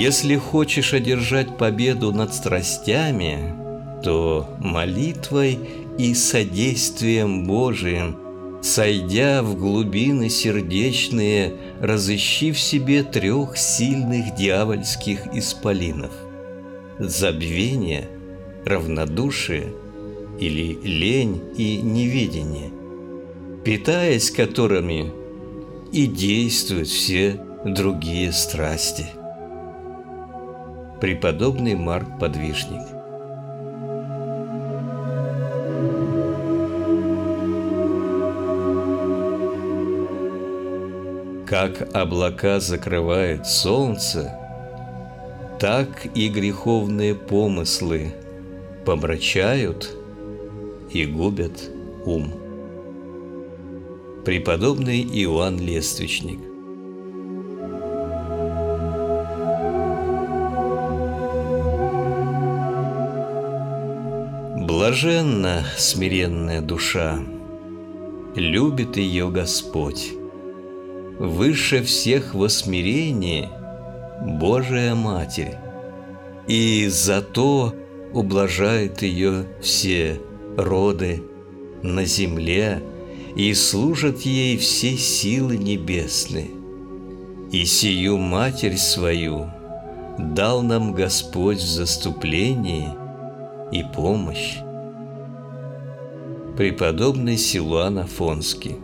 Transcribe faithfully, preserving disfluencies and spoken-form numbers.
Если хочешь одержать победу над страстями, то молитвой и содействием Божиим, сойдя в глубины сердечные, разыщи в себе трех сильных дьявольских исполинов – забвение, равнодушие или лень и неведение, питаясь которыми и действуют все другие страсти. Преподобный Марк Подвижник. Как облака закрывают солнце, так и греховные помыслы помрачают и губят ум. Преподобный Иоанн Лествичник. Блаженна смиренная душа, любит ее Господь. Выше всех во смирении Божия Матерь, и зато ублажают ее все роды на земле, и служат ей все силы небесные. И сию Матерь свою дал нам Господь в заступлении и помощь. Преподобный Силуан Афонский.